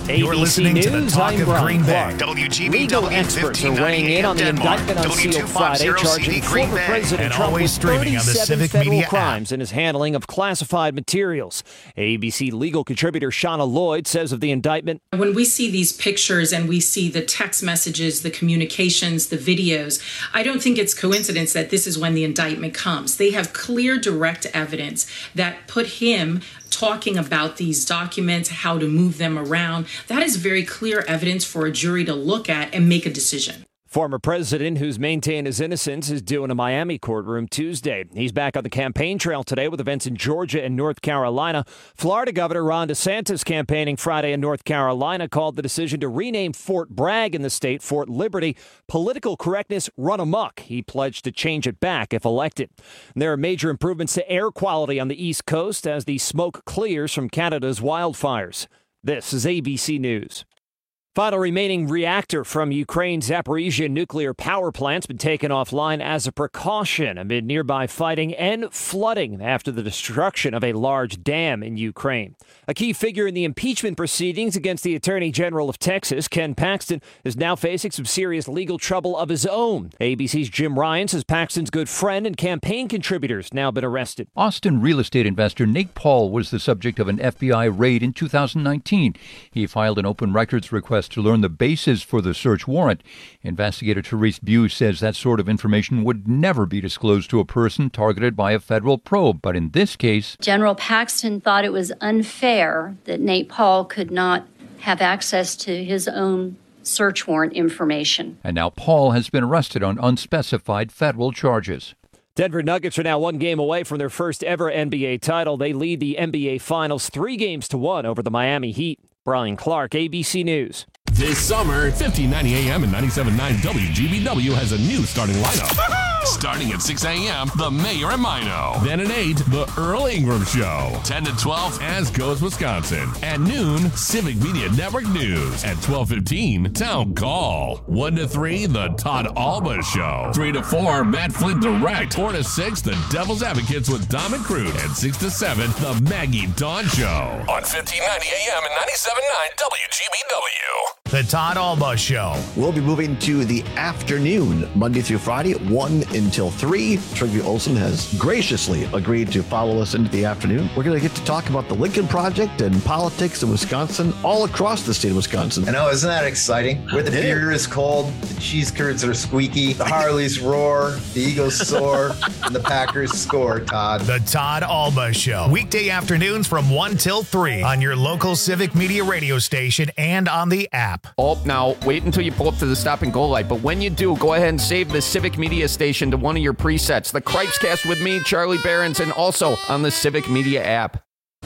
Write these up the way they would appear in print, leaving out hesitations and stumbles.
You're listening News, to the Talk of Green Bay. WGBW Legal experts are weighing in on the indictment unsealed Friday, charging former President Trump with 37 federal crimes in his handling of classified materials. ABC legal contributor Shauna Lloyd says of the indictment, when we see these pictures and we see the text messages, the communications, the videos, I don't think it's coincidence that this is when the indictment comes. They have clear, direct evidence that put him talking about these documents, how to move them around. That is very clear evidence for a jury to look at and make a decision. Former president who's maintained his innocence is due in a Miami courtroom Tuesday. He's back on the campaign trail today with events in Georgia and North Carolina. Florida Governor Ron DeSantis campaigning Friday in North Carolina called the decision to rename Fort Bragg in the state Fort Liberty political correctness run amok. He pledged to change it back if elected. And there are major improvements to air quality on the East Coast as the smoke clears from Canada's wildfires. This is ABC News. Final remaining reactor from Ukraine's Zaporizhzhia nuclear power plant's been taken offline as a precaution amid nearby fighting and flooding after the destruction of a large dam in Ukraine. A key figure in the impeachment proceedings against the Attorney General of Texas, Ken Paxton, is now facing some serious legal trouble of his own. ABC's Jim Ryan says Paxton's good friend and campaign contributors now been arrested. Austin real estate investor Nate Paul was the subject of an FBI raid in 2019. He filed an open records request to learn the basis for the search warrant. Investigator Therese Buse says that sort of information would never be disclosed to a person targeted by a federal probe. But in this case, General Paxton thought it was unfair that Nate Paul could not have access to his own search warrant information. And now Paul has been arrested on unspecified federal charges. Denver Nuggets are now one game away from their first ever NBA title. They lead the NBA Finals 3-1 over the Miami Heat. Brian Clark, ABC News. This summer, 1590 AM and 97.9 WGBW has a new starting lineup. Starting at 6 a.m., The Mayor and Mino. Then at 8, The Earl Ingram Show. 10 to 12, As Goes Wisconsin. At noon, Civic Media Network News. At 12:15, Town Call. 1 to 3, The Todd Alba Show. 3 to 4, Matt Flint Direct. 4 to 6, The Devil's Advocates with Dom and Crude. And 6 to 7, The Maggie Dawn Show. On 1590 AM and 97.9 WGBW. The Todd Alba Show. We'll be moving to the afternoon, Monday through Friday, 1 until 3. Trygve Olsen has graciously agreed to follow us into the afternoon. We're going to get to talk about the Lincoln Project and politics in Wisconsin, all across the state of Wisconsin. I know, isn't that exciting? Where the beer is cold, the cheese curds are squeaky, the Harleys roar, the Eagles soar, and the Packers score, Todd. The Todd Alba Show. Weekday afternoons from 1 till 3 on your local Civic Media radio station and on the app. Oh, now, wait until you pull up to the stop and go light. But when you do, go ahead and save the Civic Media station to one of your presets. The Cripescast with me, Charlie Behrens, and also on the Civic Media app.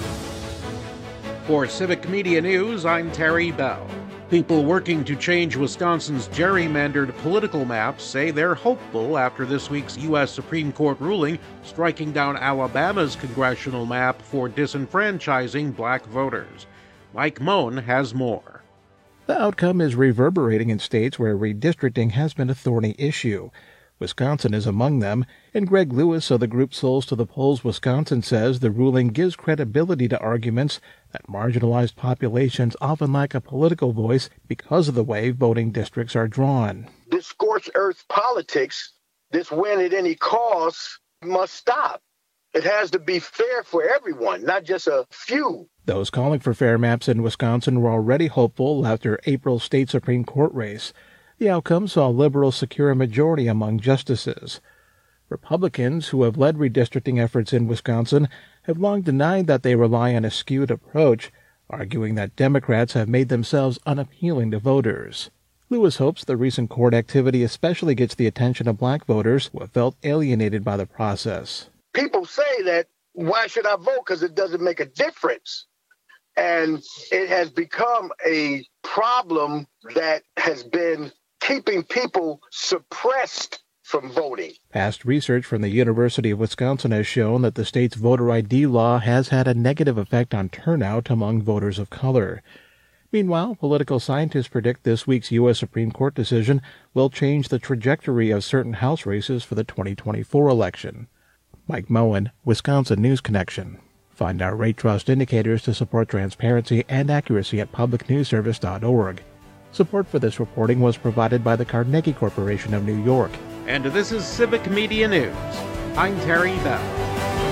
For Civic Media News, I'm Terry Bell. People working to change Wisconsin's gerrymandered political map say they're hopeful after this week's U.S. Supreme Court ruling striking down Alabama's congressional map for disenfranchising black voters. Mike Moen has more. The outcome is reverberating in states where redistricting has been a thorny issue. Wisconsin is among them, and Greg Lewis of the group Souls to the Polls Wisconsin says the ruling gives credibility to arguments that marginalized populations often lack a political voice because of the way voting districts are drawn. This scorched earth politics, this win at any cost, must stop. It has to be fair for everyone, not just a few. Those calling for fair maps in Wisconsin were already hopeful after April's state Supreme Court race. The outcome saw liberals secure a majority among justices. Republicans, who have led redistricting efforts in Wisconsin, have long denied that they rely on a skewed approach, arguing that Democrats have made themselves unappealing to voters. Lewis hopes the recent court activity especially gets the attention of black voters who have felt alienated by the process. People say that, why should I vote? Because it doesn't make a difference. And it has become a problem that has been keeping people suppressed from voting. Past research from the University of Wisconsin has shown that the state's voter ID law has had a negative effect on turnout among voters of color. Meanwhile, political scientists predict this week's U.S. Supreme Court decision will change the trajectory of certain House races for the 2024 election. Mike Moen, Wisconsin News Connection. Find our rate trust indicators to support transparency and accuracy at publicnewsservice.org. Support for this reporting was provided by the Carnegie Corporation of New York. And this is Civic Media News. I'm Terry Bell.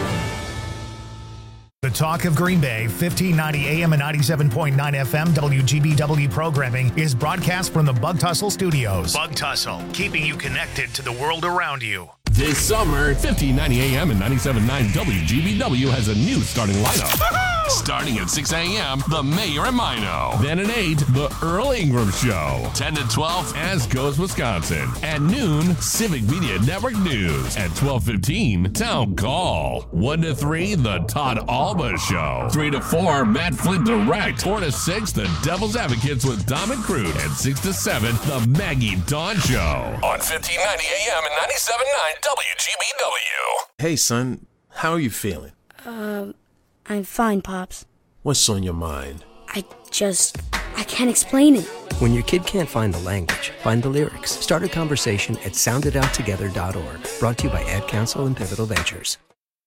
The Talk of Green Bay, 1590 AM and 97.9 FM WGBW programming is broadcast from the Bug Tussle Studios. Bug Tussle, keeping you connected to the world around you. This summer, 1590 AM and 97.9 WGBW has a new starting lineup. Starting at 6 a.m., The Mayor and Mino. Then at 8, The Earl Ingram Show. 10 to 12, As Goes Wisconsin. At noon, Civic Media Network News. At 12:15, Town Call. 1 to 3, The Todd Alba Show. 3 to 4, Matt Flint Direct. 4 to 6, The Devil's Advocates with Dom and Crude. And 6 to 7, The Maggie Dawn Show. On 1590 AM and 97.9 WGBW. Hey, son, how are you feeling? I'm fine, Pops. What's on your mind? I can't explain it. When your kid can't find the language, find the lyrics. Start a conversation at soundedouttogether.org. Brought to you by Ad Council and Pivotal Ventures.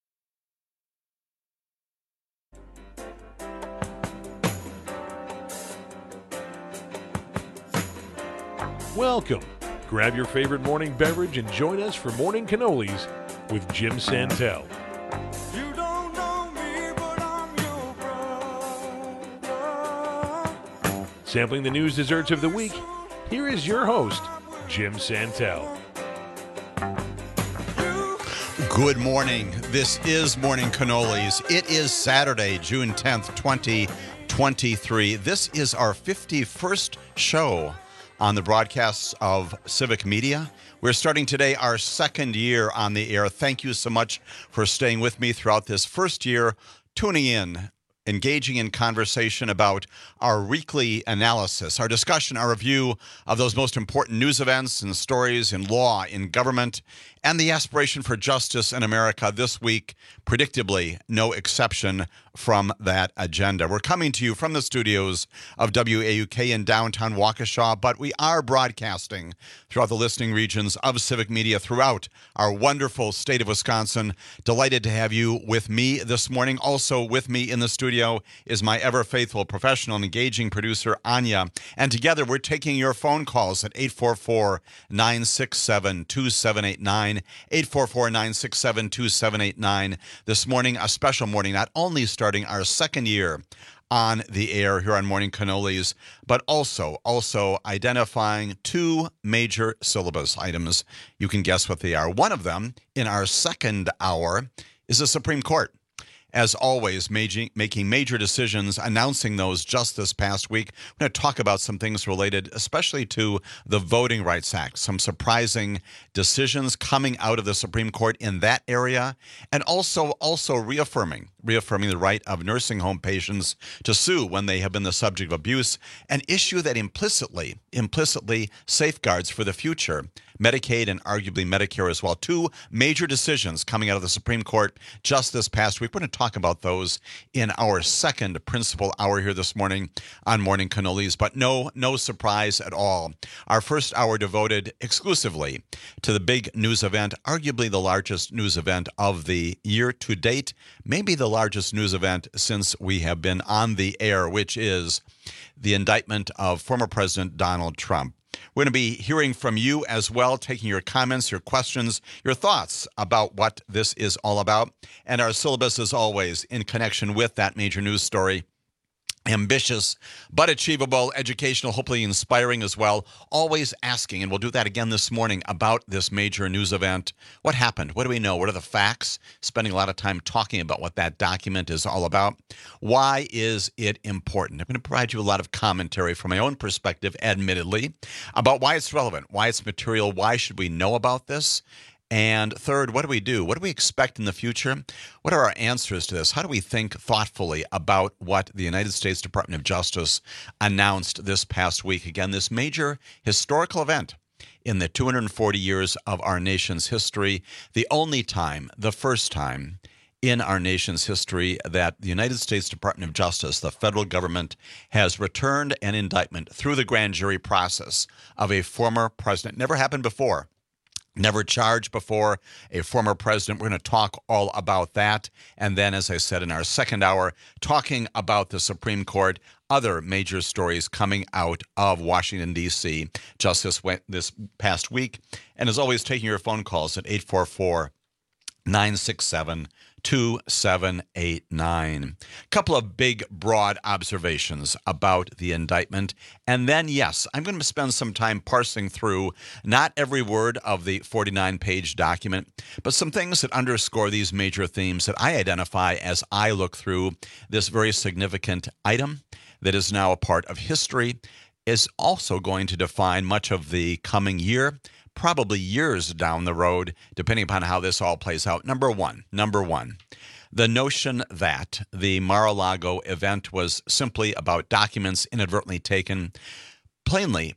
Welcome. Grab your favorite morning beverage and join us for Morning Cannolis with Jim Santel. You don't know me, but I'm your brother. Sampling the news desserts of the week, here is your host, Jim Santel. Good morning. This is Morning Cannolis. It is Saturday, June 10th, 2023. This is our 51st show on the broadcasts of Civic Media. We're starting today our second year on the air. Thank you so much for staying with me throughout this first year, tuning in, engaging in conversation about our weekly analysis, our discussion, our review of those most important news events and stories in law, in government, and the aspiration for justice in America. This week, predictably, no exception from that agenda. We're coming to you from the studios of WAUK in downtown Waukesha, but we are broadcasting throughout the listening regions of Civic Media throughout our wonderful state of Wisconsin. Delighted to have you with me this morning. Also with me in the studio is my ever-faithful professional and engaging producer, Anya. And together, we're taking your phone calls at 844-967-2789. 844-967-2789. This morning, a special morning, not only starting our second year on the air here on Morning Cannolis, but also identifying two major syllabus items. You can guess what they are. One of them, in our second hour, is the Supreme Court. As always, making major decisions, announcing those just this past week. We're going to talk about some things related especially to the Voting Rights Act, some surprising decisions coming out of the Supreme Court in that area, and also reaffirming the right of nursing home patients to sue when they have been the subject of abuse, an issue that implicitly safeguards for the future Medicaid and arguably Medicare as well. Two major decisions coming out of the Supreme Court just this past week. We're going to talk about those in our second principal hour here this morning on Morning Cannolis, but no surprise at all. Our first hour devoted exclusively to the big news event, arguably the largest news event of the year to date, maybe the largest news event since we have been on the air, which is the indictment of former President Donald Trump. We're going to be hearing from you as well, taking your comments, your questions, your thoughts about what this is all about. And our syllabus, as always, in connection with that major news story. Ambitious, but achievable, educational, hopefully inspiring as well. Always asking, and we'll do that again this morning, about this major news event. What happened? What do we know? What are the facts? Spending a lot of time talking about what that document is all about. Why is it important? I'm going to provide you a lot of commentary from my own perspective, admittedly, about why it's relevant, why it's material, why should we know about this? And third, what do we do? What do we expect in the future? What are our answers to this? How do we think thoughtfully about what the United States Department of Justice announced this past week? Again, this major historical event in the 240 years of our nation's history, the first time in our nation's history that the United States Department of Justice, the federal government, has returned an indictment through the grand jury process of a former president. Never happened before. never charged before a former president. We're going to talk all about that. And then, as I said in our second hour, talking about the Supreme Court, other major stories coming out of Washington, D.C. just this past week. And as always, taking your phone calls at 844-967-2789. Couple of big, broad observations about the indictment. And then, yes, I'm going to spend some time parsing through not every word of the 49-page document, but some things that underscore these major themes that I identify as I look through this very significant item that is now a part of history, is also going to define much of the coming year, probably years down the road, depending upon how this all plays out. Number one, the notion that the Mar-a-Lago event was simply about documents inadvertently taken, plainly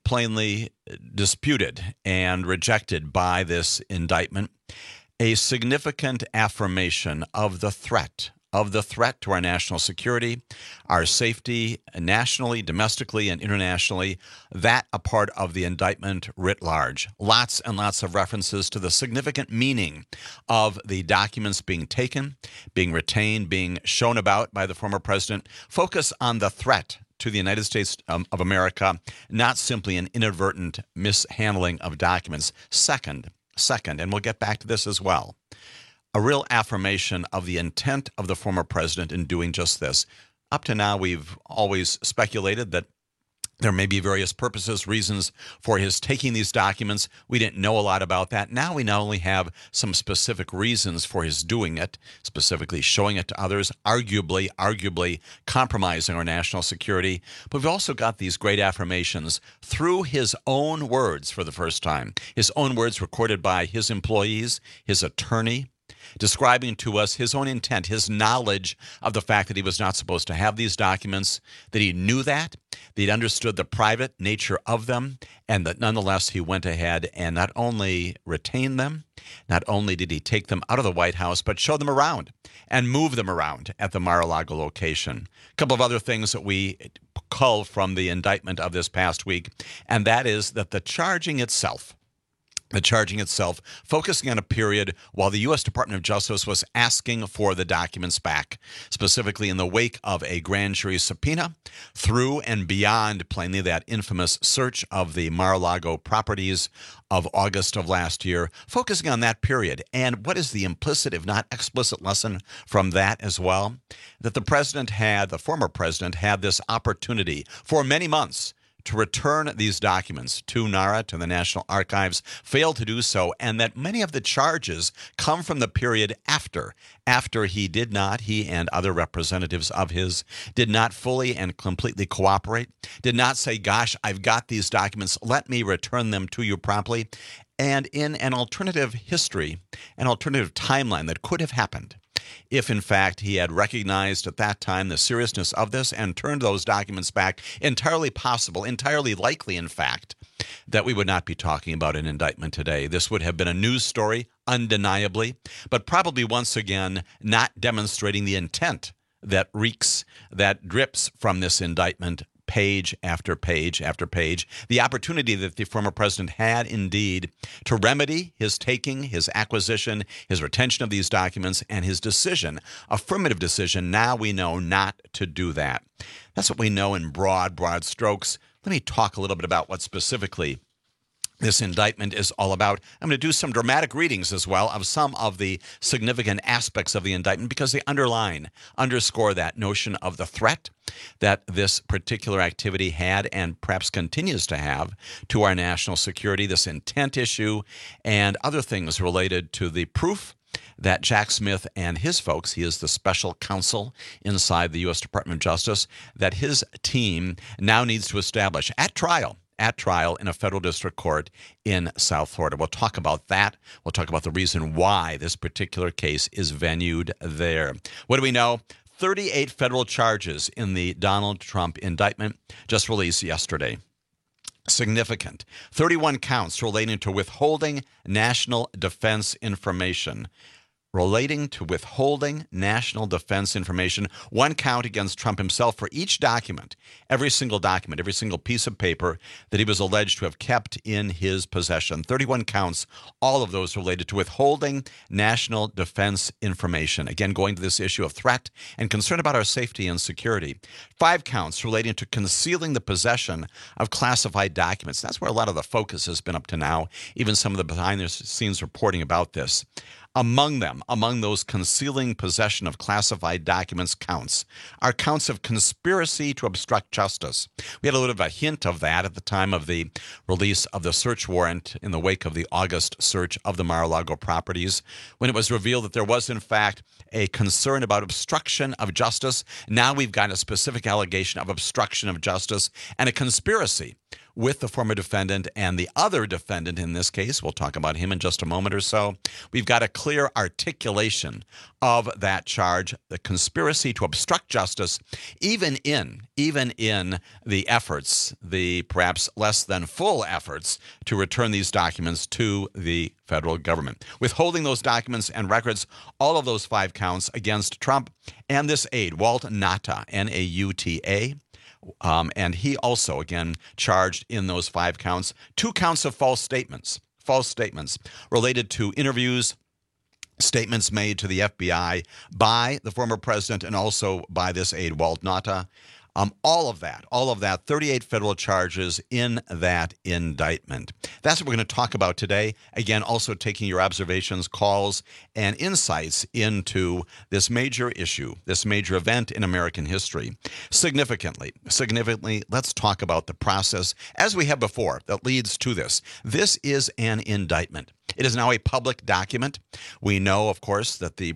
disputed and rejected by this indictment, a significant affirmation of the threat to our national security, our safety nationally, domestically, and internationally, that a part of the indictment writ large. Lots and lots of references to the significant meaning of the documents being taken, being retained, being shown about by the former president. Focus on the threat to the United States of America, not simply an inadvertent mishandling of documents. Second, and we'll get back to this as well, a real affirmation of the intent of the former president in doing just this. Up to now, we've always speculated that there may be various purposes, reasons for his taking these documents. We didn't know a lot about that. Now we not only have some specific reasons for his doing it, specifically showing it to others, arguably compromising our national security, but we've also got these great affirmations through his own words for the first time. His own words recorded by his employees, his attorney, describing to us his own intent, his knowledge of the fact that he was not supposed to have these documents, that he knew that he'd understood the private nature of them, and that nonetheless he went ahead and not only retained them, not only did he take them out of the White House, but show them around and move them around at the Mar-a-Lago location. A couple of other things that we cull from the indictment of this past week, and that is that the charging itself, focusing on a period while the U.S. Department of Justice was asking for the documents back, specifically in the wake of a grand jury subpoena, through and beyond plainly that infamous search of the Mar-a-Lago properties of August of last year, focusing on that period. And what is the implicit, if not explicit, lesson from that as well? That the former president had this opportunity for many months to return these documents to NARA, to the National Archives, failed to do so, and that many of the charges come from the period after he and other representatives of his did not fully and completely cooperate, did not say, gosh, I've got these documents, let me return them to you promptly. And in an alternative history, an alternative timeline that could have happened, if in fact he had recognized at that time the seriousness of this and turned those documents back, entirely possible, entirely likely, in fact, that we would not be talking about an indictment today. This would have been a news story, undeniably, but probably once again not demonstrating the intent that drips from this indictment, page after page after page, the opportunity that the former president had indeed to remedy his taking, his acquisition, his retention of these documents, and his decision, affirmative decision, now we know not to do that. That's what we know in broad strokes. Let me talk a little bit about what specifically this indictment is all about. I'm going to do some dramatic readings as well of some of the significant aspects of the indictment because they underscore that notion of the threat that this particular activity had and perhaps continues to have to our national security, this intent issue, and other things related to the proof that Jack Smith and his folks, he is the special counsel inside the U.S. Department of Justice, that his team now needs to establish at trial in a federal district court in South Florida. We'll talk about that. We'll talk about the reason why this particular case is venued there. What do we know? 38 federal charges in the Donald Trump indictment just released yesterday. Significant. 31 counts relating to withholding national defense information. relating to withholding national defense information, one count against Trump himself for each document, every single piece of paper that he was alleged to have kept in his possession. 31 counts, all of those related to withholding national defense information. Again, going to this issue of threat and concern about our safety and security. 5 counts relating to concealing the possession of classified documents. That's where a lot of the focus has been up to now, even some of the behind-the-scenes reporting about this. Among those concealing possession of classified documents counts are counts of conspiracy to obstruct justice. We had a little bit of a hint of that at the time of the release of the search warrant in the wake of the August search of the Mar-a-Lago properties, when it was revealed that there was, in fact, a concern about obstruction of justice. Now we've got a specific allegation of obstruction of justice and a conspiracy with the former defendant and the other defendant in this case. We'll talk about him in just a moment or so. We've got a clear articulation of that charge, the conspiracy to obstruct justice, even in the efforts, the perhaps less than full efforts to return these documents to the federal government. Withholding those documents and records, all of those 5 counts against Trump and this aide, Walt Nauta, N-A-U-T-A. And he also, again, charged in those 5 counts, 2 counts of false statements related to interviews, statements made to the FBI by the former president and also by this aide, Walt Nauta. All of that, 38 federal charges in that indictment. That's what we're going to talk about today. Again, also taking your observations, calls, and insights into this major issue, this major event in American history. Significantly, let's talk about the process, as we have before, that leads to this. This is an indictment. It is now a public document. We know, of course, that the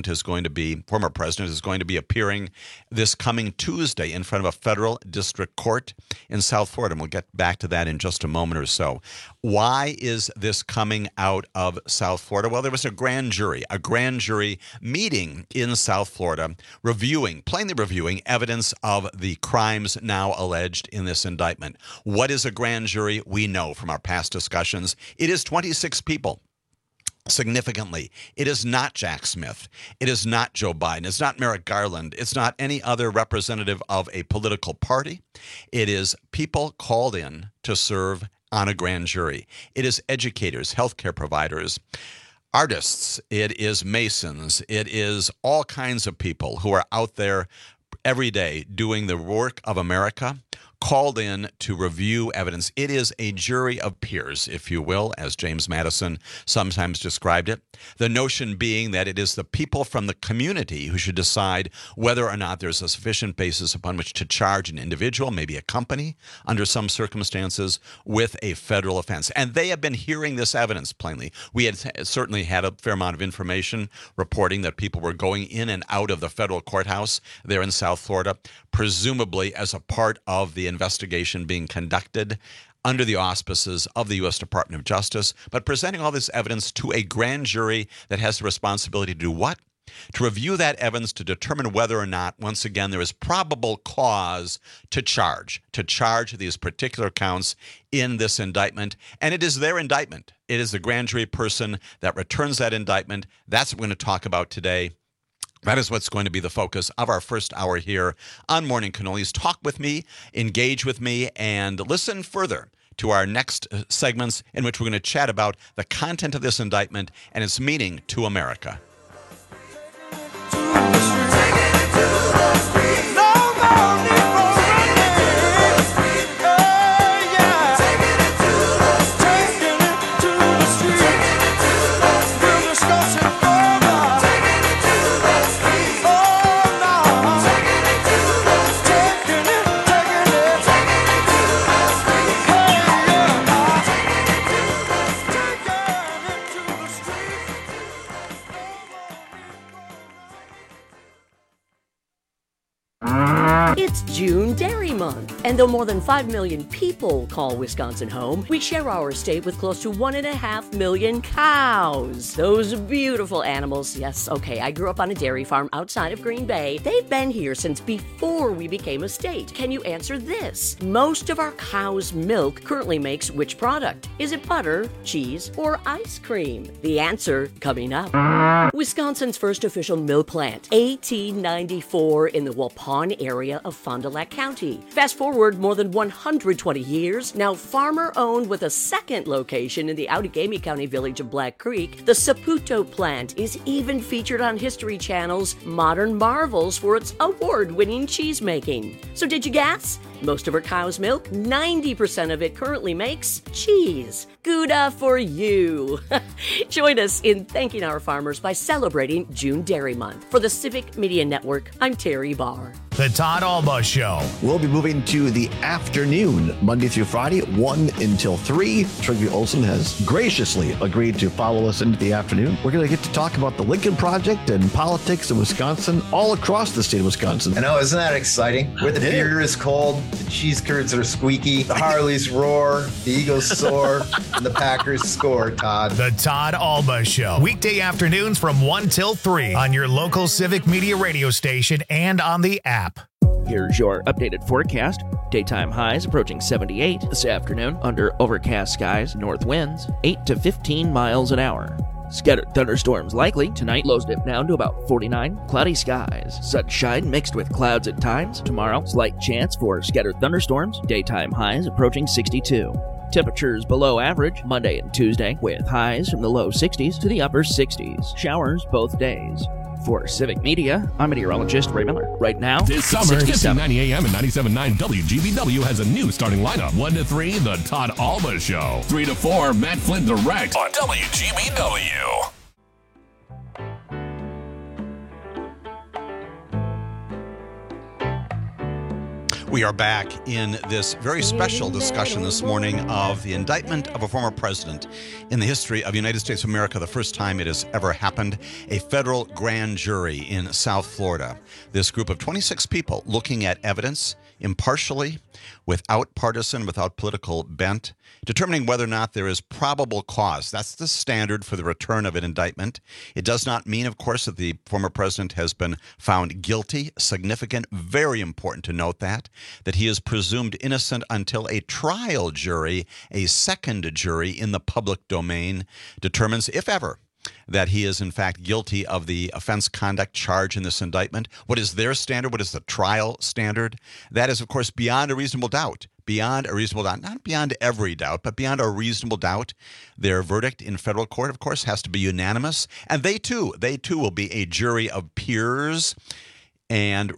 former president is going to be appearing this coming Tuesday in front of a federal district court in South Florida. And we'll get back to that in just a moment or so. Why is this coming out of South Florida? Well, there was a grand jury meeting in South Florida plainly reviewing evidence of the crimes now alleged in this indictment. What is a grand jury? We know from our past discussions. It is 26 people. Significantly, it is not Jack Smith. It is not Joe Biden. It's not Merrick Garland. It's not any other representative of a political party. It is people called in to serve on a grand jury. It is educators, healthcare providers, artists. It is Masons. It is all kinds of people who are out there every day doing the work of America, called in to review evidence. It is a jury of peers, if you will, as James Madison sometimes described it. The notion being that it is the people from the community who should decide whether or not there's a sufficient basis upon which to charge an individual, maybe a company, under some circumstances, with a federal offense. And they have been hearing this evidence plainly. We had certainly had a fair amount of information reporting that people were going in and out of the federal courthouse there in South Florida, presumably as a part of the investigation being conducted under the auspices of the U.S. Department of Justice, but presenting all this evidence to a grand jury that has the responsibility to do what? To review that evidence to determine whether or not, once again, there is probable cause to charge these particular counts in this indictment. And it is their indictment. It is the grand jury person that returns that indictment. That's what we're going to talk about today. That is what's going to be the focus of our first hour here on Morning Cannolis. Talk with me, engage with me, and listen further to our next segments in which we're going to chat about the content of this indictment and its meaning to America. It's June Dairy Month, and though more than 5 million people call Wisconsin home, we share our state with close to 1.5 million cows. Those beautiful animals. Yes, okay, I grew up on a dairy farm outside of Green Bay. They've been here since before we became a state. Can you answer this? Most of our cow's milk currently makes which product? Is it butter, cheese, or ice cream? The answer coming up. Wisconsin's first official milk plant, 1894, in the Waupun area of Fond du Lac County. Fast forward more than 120 years, now farmer-owned with a second location in the Outagamie County village of Black Creek, the Saputo plant is even featured on History Channel's Modern Marvels for its award-winning cheese making. So did you guess? Most of our cow's milk, 90% of it currently makes cheese. Gouda for you. Join us in thanking our farmers by celebrating June Dairy Month. For the Civic Media Network, I'm Terry Barr. The Todd Alba Show. We'll be moving to the afternoon, Monday through Friday, 1 until 3. Trygve Olsen has graciously agreed to follow us into the afternoon. We're going to get to talk about the Lincoln Project and politics in Wisconsin, all across the state of Wisconsin. I know, isn't that exciting? Where the beer is cold, the cheese curds are squeaky, the Harleys roar, the Eagles soar, and the Packers score, Todd. The Todd Alba Show. Weekday afternoons from 1 till 3 on your local Civic Media radio station and on the app. Here's your updated forecast. Daytime highs approaching 78 this afternoon under overcast skies, north winds 8 to 15 miles an hour. Scattered thunderstorms likely. Tonight, lows dip down to about 49. Cloudy skies. Sunshine mixed with clouds at times. Tomorrow, slight chance for scattered thunderstorms. Daytime highs approaching 62. Temperatures below average Monday and Tuesday, with highs from the low 60s to the upper 60s. Showers both days. For Civic Media, I'm meteorologist Ray Miller. Right now, this summer, 1590 AM and 97.9 WGBW has a new starting lineup. 1 to 3, The Todd Alba Show. 3 to 4, Matt Flynn Direct on WGBW. We are back in this very special discussion this morning of the indictment of a former president in the history of the United States of America, the first time it has ever happened. A federal grand jury in South Florida. This group of 26 people looking at evidence impartially, without partisan, without political bent, determining whether or not there is probable cause. That's the standard for the return of an indictment. It does not mean, of course, that the former president has been found guilty. Significant, very important to note that he is presumed innocent until a trial jury, a second jury in the public domain, determines, if ever, that he is in fact guilty of the offense conduct charge in this indictment. What is their standard? What is the trial standard? That is, of course, beyond a reasonable doubt. Beyond a reasonable doubt. Not beyond every doubt, but beyond a reasonable doubt. Their verdict in federal court, of course, has to be unanimous. And they too will be a jury of peers and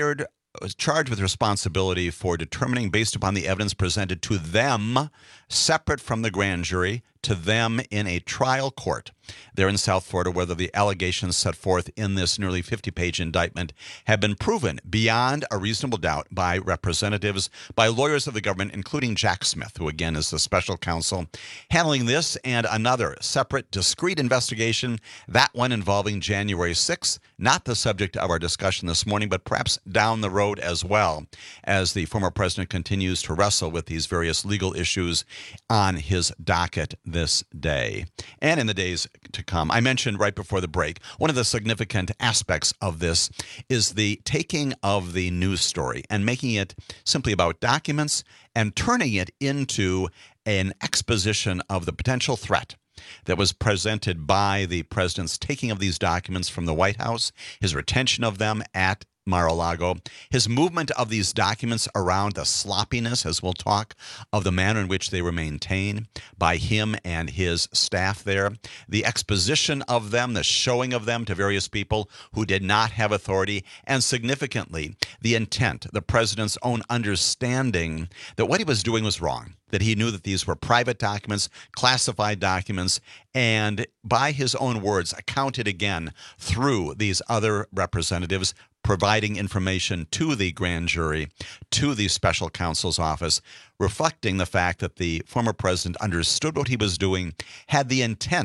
charged with responsibility for determining, based upon the evidence presented to them, separate from the grand jury, to them in a trial court there in South Florida, whether the allegations set forth in this nearly 50-page indictment have been proven beyond a reasonable doubt by representatives, by lawyers of the government, including Jack Smith, who again is the special counsel handling this and another separate, discrete investigation, that one involving January 6th, not the subject of our discussion this morning, but perhaps down the road as well, as the former president continues to wrestle with these various legal issues on his docket this day and in the days to come. I mentioned right before the break, one of the significant aspects of this is the taking of the news story and making it simply about documents and turning it into an exposition of the potential threat that was presented by the president's taking of these documents from the White House, his retention of them at Mar-a-Lago, his movement of these documents around, the sloppiness, as we'll talk, of the manner in which they were maintained by him and his staff there, the exposition of them, the showing of them to various people who did not have authority, and significantly, the intent, the president's own understanding that what he was doing was wrong, that he knew that these were private documents, classified documents, and by his own words, accounted again through these other representatives, providing information to the grand jury, to the special counsel's office, reflecting the fact that the former president understood what he was doing, had the intent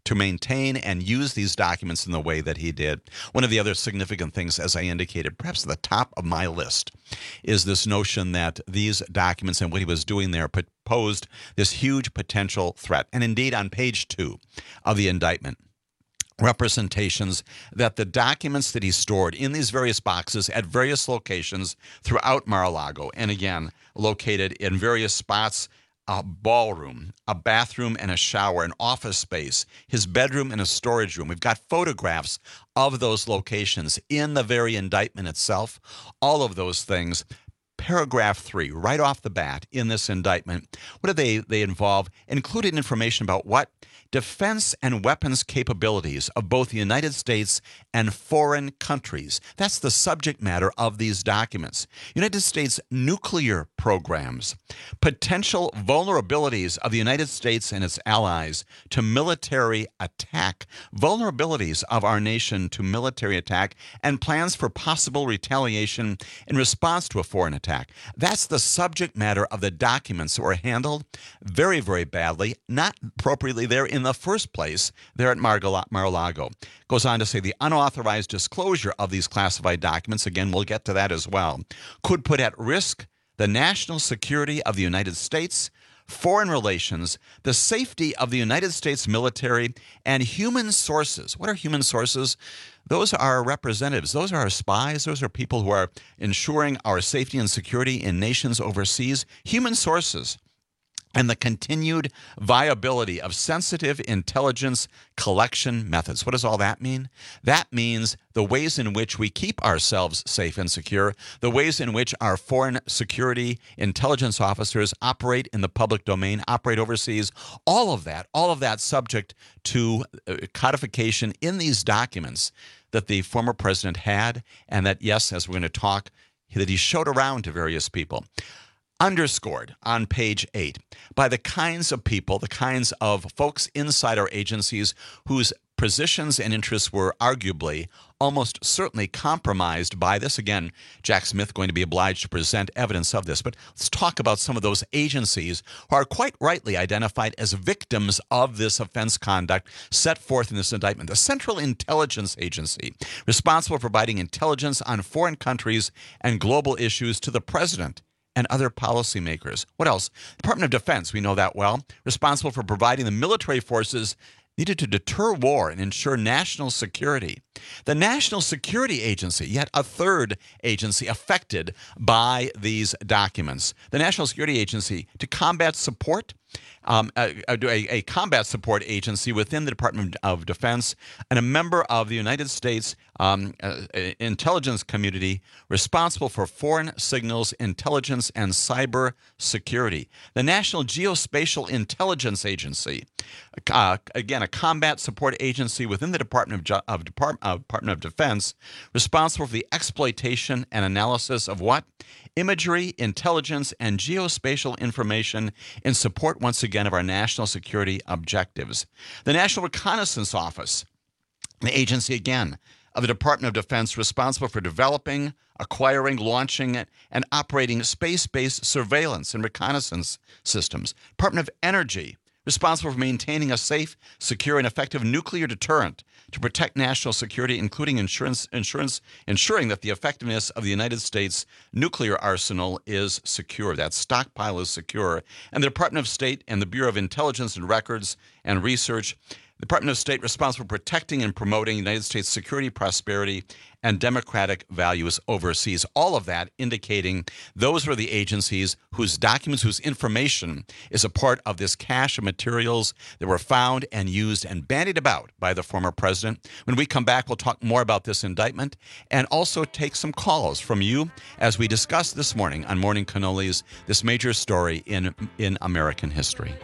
to maintain and use these documents in the way that he did. One of the other significant things, as I indicated, perhaps at the top of my list, is this notion that these documents and what he was doing there posed this huge potential threat. And indeed, on page 2 of the indictment, representations that the documents that he stored in these various boxes at various locations throughout Mar-a-Lago, and again, located in various spots, a ballroom, a bathroom and a shower, an office space, his bedroom and a storage room. We've got photographs of those locations in the very indictment itself. All of those things. Paragraph 3, right off the bat in this indictment, what do they involve? Included information about what? Defense and weapons capabilities of both the United States and foreign countries. That's the subject matter of these documents. United States nuclear programs, potential vulnerabilities of the United States and its allies to military attack, vulnerabilities of our nation to military attack, and plans for possible retaliation in response to a foreign attack. That's the subject matter of the documents that were handled very, very badly, not appropriately there in the first place there at Mar-a-Lago. Goes on to say the unauthorized disclosure of these classified documents, again, we'll get to that as well, could put at risk the national security of the United States, foreign relations, the safety of the United States military, and human sources. What are human sources? Those are our representatives. Those are our spies. Those are people who are ensuring our safety and security in nations overseas. Human sources. And the continued viability of sensitive intelligence collection methods. What does all that mean? That means the ways in which we keep ourselves safe and secure, the ways in which our foreign security intelligence officers operate in the public domain, operate overseas, all of that subject to codification in these documents that the former president had, and that, yes, as we're going to talk, that he showed around to various people. Underscored on page 8 by the kinds of people, the kinds of folks inside our agencies whose positions and interests were arguably, almost certainly compromised by this. Again, Jack Smith going to be obliged to present evidence of this. But let's talk about some of those agencies who are quite rightly identified as victims of this offense conduct set forth in this indictment. The Central Intelligence Agency, responsible for providing intelligence on foreign countries and global issues to the president and other policymakers. What else? Department of Defense, we know that well, responsible for providing the military forces needed to deter war and ensure national security. The National Security Agency, yet a third agency affected by these documents. The National Security Agency to combat support, a combat support agency within the Department of Defense, and a member of the United States intelligence community responsible for foreign signals, intelligence, and cyber security. The National Geospatial Intelligence Agency, again, a combat support agency within the Department of Defense, responsible for the exploitation and analysis of what? Imagery, intelligence, and geospatial information in support, once again, of our national security objectives. The National Reconnaissance Office, the agency, again, of the Department of Defense, responsible for developing, acquiring, launching, and operating space-based surveillance and reconnaissance systems. Department of Energy, responsible for maintaining a safe, secure, and effective nuclear deterrent to protect national security, including ensuring that the effectiveness of the United States nuclear arsenal is secure. That stockpile is secure. And the Department of State and the Bureau of Intelligence and Records and Research, the Department of State responsible for protecting and promoting United States security, prosperity, and democratic values overseas. All of that indicating those were the agencies whose documents, whose information is a part of this cache of materials that were found and used and bandied about by the former president. When we come back, we'll talk more about this indictment and also take some calls from you as we discuss this morning on Morning Cannolis, this major story in American history.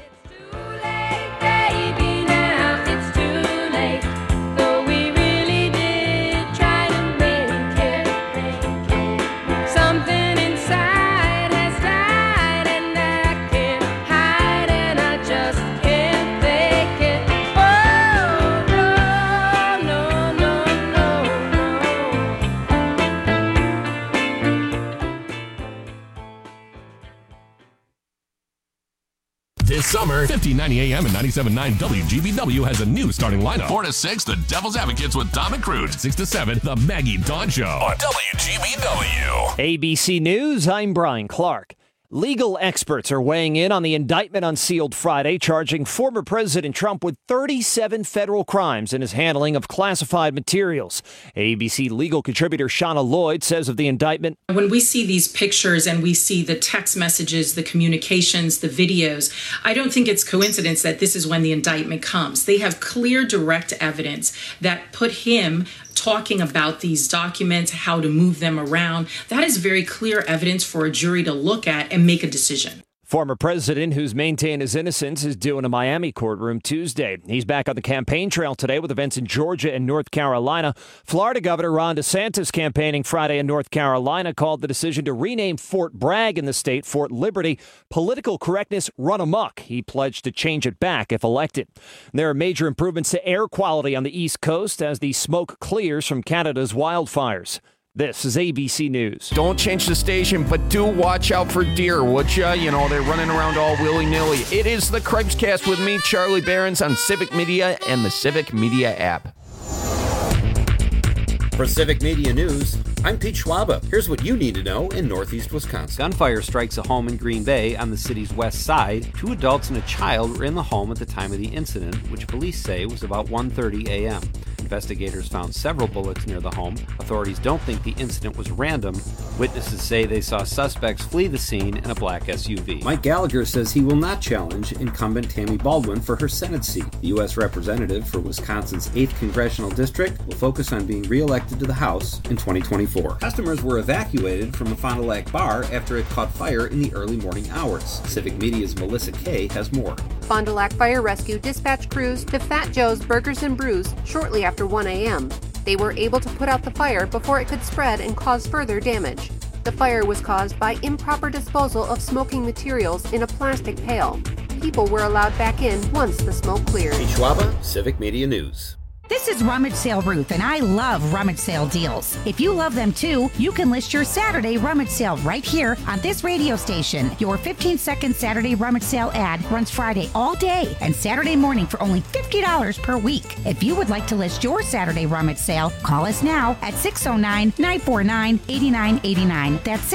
This summer, 1590 AM and 97.9 WGBW has a new starting lineup. 4 to 6, the Devil's Advocates with Dom and Crude. 6 to 7, the Maggie Dawn Show on WGBW. ABC News, I'm Brian Clark. Legal experts are weighing in on the indictment unsealed Friday, charging former President Trump with 37 federal crimes in his handling of classified materials. ABC legal contributor Shauna Lloyd says of the indictment, when we see these pictures and we see the text messages, the communications, the videos, I don't think it's coincidence that this is when the indictment comes. They have clear, direct evidence that put him talking about these documents, how to move them around. That is very clear evidence for a jury to look at and make a decision. Former president who's maintained his innocence is due in a Miami courtroom Tuesday. He's back on the campaign trail today with events in Georgia and North Carolina. Florida Governor Ron DeSantis campaigning Friday in North Carolina called the decision to rename Fort Bragg in the state Fort Liberty political correctness run amok. He pledged to change it back if elected. There are major improvements to air quality on the East Coast as the smoke clears from Canada's wildfires. This is ABC News. Don't change the station, but do watch out for deer, would ya? You know, they're running around all willy-nilly. It is the Cripes Cast with me, Charlie Behrens, on Civic Media and the Civic Media app. For Civic Media News, I'm Pete Schwaba. Here's what you need to know in Northeast Wisconsin. Gunfire strikes a home in Green Bay on the city's west side. 2 adults and a child were in the home at the time of the incident, which police say was about 1:30 a.m. Investigators found several bullets near the home. Authorities don't think the incident was random. Witnesses say they saw suspects flee the scene in a black SUV. Mike Gallagher says he will not challenge incumbent Tammy Baldwin for her Senate seat. The U.S. representative for Wisconsin's 8th Congressional District will focus on being re-elected to the House in 2024. Customers were evacuated from a Fond du Lac bar after it caught fire in the early morning hours. Civic Media's Melissa Kay has more. Fond du Lac Fire Rescue dispatched crews to Fat Joe's Burgers and Brews shortly after 1 a.m. They were able to put out the fire before it could spread and cause further damage. The fire was caused by improper disposal of smoking materials in a plastic pail. People were allowed back in once the smoke cleared. Pete Schwaba, Civic Media News. This is Rummage Sale Ruth, and I love rummage sale deals. If you love them too, you can list your Saturday rummage sale right here on this radio station. Your 15-second Saturday rummage sale ad runs Friday all day and Saturday morning for only $50 per week. If you would like to list your Saturday rummage sale, call us now at 609-949-8989. That's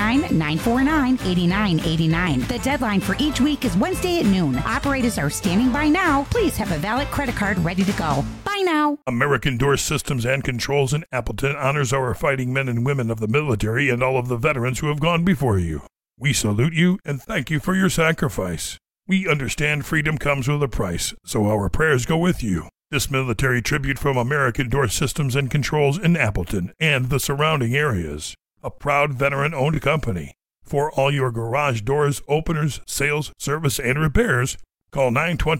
609-949-8989. The deadline for each week is Wednesday at noon. Operators are standing by now. Please have a valid credit card ready to go. Bye now. American Door Systems and Controls in Appleton honors our fighting men and women of the military and all of the veterans who have gone before you. We salute you and thank you for your sacrifice. We understand freedom comes with a price, so our prayers go with you. This military tribute from American Door Systems and Controls in Appleton and the surrounding areas. A proud veteran-owned company. For all your garage doors, openers, sales, service, and repairs, call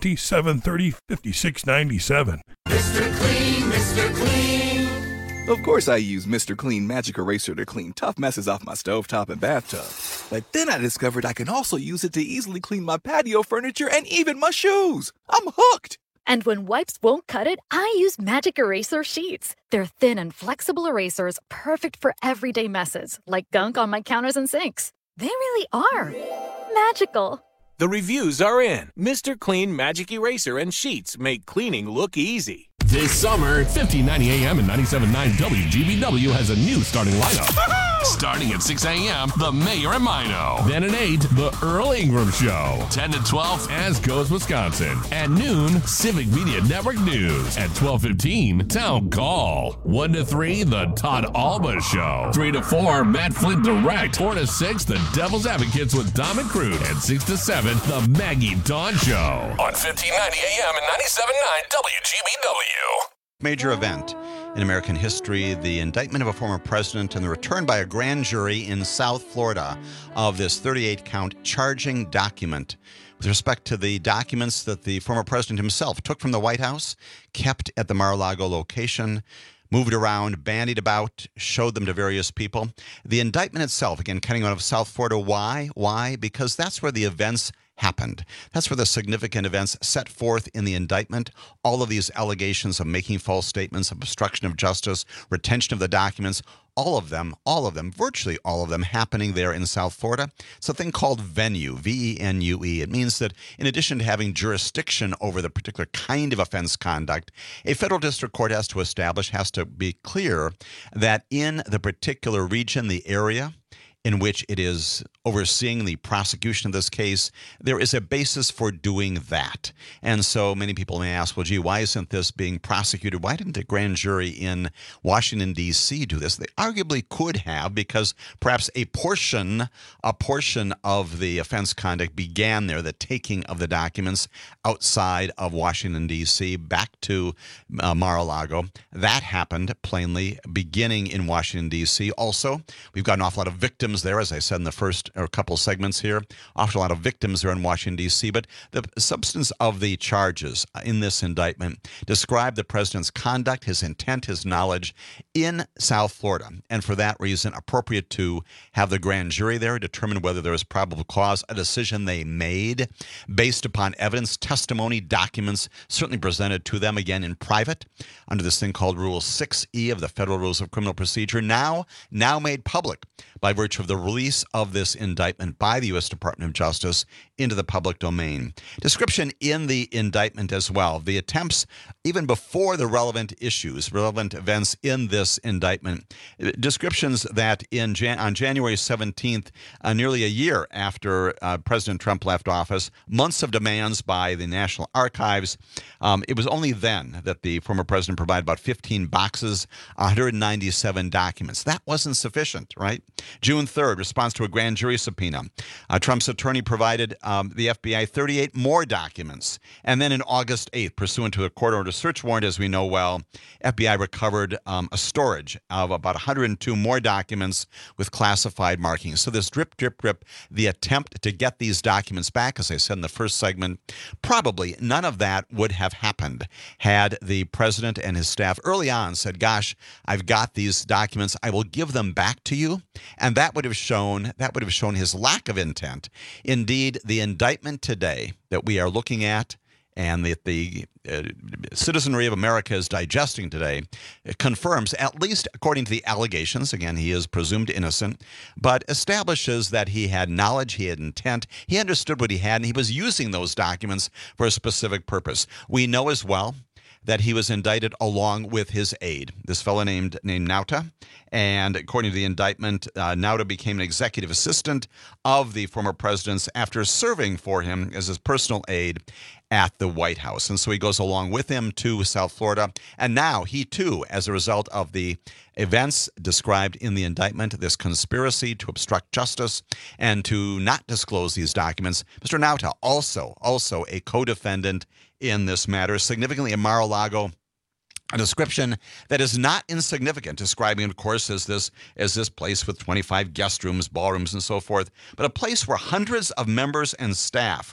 920-730-5697. Mr. Clean, Mr. Clean. Of course I use Mr. Clean Magic Eraser to clean tough messes off my stovetop and bathtub. But then I discovered I can also use it to easily clean my patio furniture and even my shoes. I'm hooked. And when wipes won't cut it, I use Magic Eraser Sheets. They're thin and flexible erasers, perfect for everyday messes, like gunk on my counters and sinks. They really are magical. The reviews are in. Mr. Clean Magic Eraser and Sheets make cleaning look easy. This summer, 1590 AM and 97.9 WGBW has a new starting lineup. Starting at 6 a.m., the Mayor and Mino. Then at 8, the Earl Ingram Show. 10 to 12, As Goes Wisconsin. At noon, Civic Media Network News. At 12:15, Town Call. 1 to 3, the Todd Alba Show. 3 to 4, Matt Flint Direct. 4 to 6, the Devil's Advocates with Dom and Crude. And 6 to 7, the Maggie Dawn Show. On 1590 AM and 97.9 WGBW. Major event in American history, the indictment of a former president and the return by a grand jury in South Florida of this 38-count charging document with respect to the documents that the former president himself took from the White House, kept at the Mar-a-Lago location, moved around, bandied about, showed them to various people. The indictment itself, again, coming out of South Florida. Why? Why? Because that's where the events happened. That's where the significant events set forth in the indictment, all of these allegations of making false statements, of obstruction of justice, retention of the documents, all of them, virtually all of them happening there in South Florida. It's a thing called venue, V-E-N-U-E. It means that in addition to having jurisdiction over the particular kind of offense conduct, a federal district court has to be clear that in the particular region, the area in which it is overseeing the prosecution of this case, there is a basis for doing that. And so many people may ask, well, gee, why isn't this being prosecuted? Why didn't the grand jury in Washington, D.C. do this? They arguably could have, because perhaps a portion of the offense conduct began there, the taking of the documents outside of Washington, D.C. back to Mar-a-Lago. That happened plainly beginning in Washington, D.C. Also, we've got an awful lot of victims there, as I said in the first or couple segments here, awful lot of victims there in Washington, D.C., but the substance of the charges in this indictment describe the president's conduct, his intent, his knowledge in South Florida, and for that reason, appropriate to have the grand jury there determine whether there was probable cause, a decision they made based upon evidence, testimony, documents certainly presented to them, again, in private, under this thing called Rule 6E of the Federal Rules of Criminal Procedure, now made public by virtue of the release of this indictment by the U.S. Department of Justice into the public domain. Description in the indictment as well. The attempts, even before the relevant events in this indictment, descriptions that on January 17th, nearly a year after President Trump left office, months of demands by the National Archives. It was only then that the former president provided about 15 boxes, 197 documents. That wasn't sufficient, right? June 3rd, response to a grand jury subpoena. Trump's attorney provided the FBI 38 more documents. And then in August 8th, pursuant to a court-ordered search warrant, as we know well, FBI recovered a storage of about 102 more documents with classified markings. So this drip, the attempt to get these documents back, as I said in the first segment, probably none of that would have happened had the president and his staff early on said, gosh, I've got these documents, I will give them back to you. And that would have shown his lack of intent. Indeed, the indictment today that we are looking at and that the citizenry of America is digesting today, it confirms, at least according to the allegations, again, he is presumed innocent, but establishes that he had knowledge, he had intent, he understood what he had, and he was using those documents for a specific purpose. We know as well that he was indicted along with his aide, this fellow named Nauta. And according to the indictment, Nauta became an executive assistant of the former president after serving for him as his personal aide at the White House. And so he goes along with him to South Florida. And now he, too, as a result of the events described in the indictment, this conspiracy to obstruct justice and to not disclose these documents, Mr. Nauta, also a co-defendant in this matter, significantly in Mar-a-Lago. A description that is not insignificant, describing it, of course, as this place with 25 guest rooms, ballrooms, and so forth, but a place where hundreds of members and staff,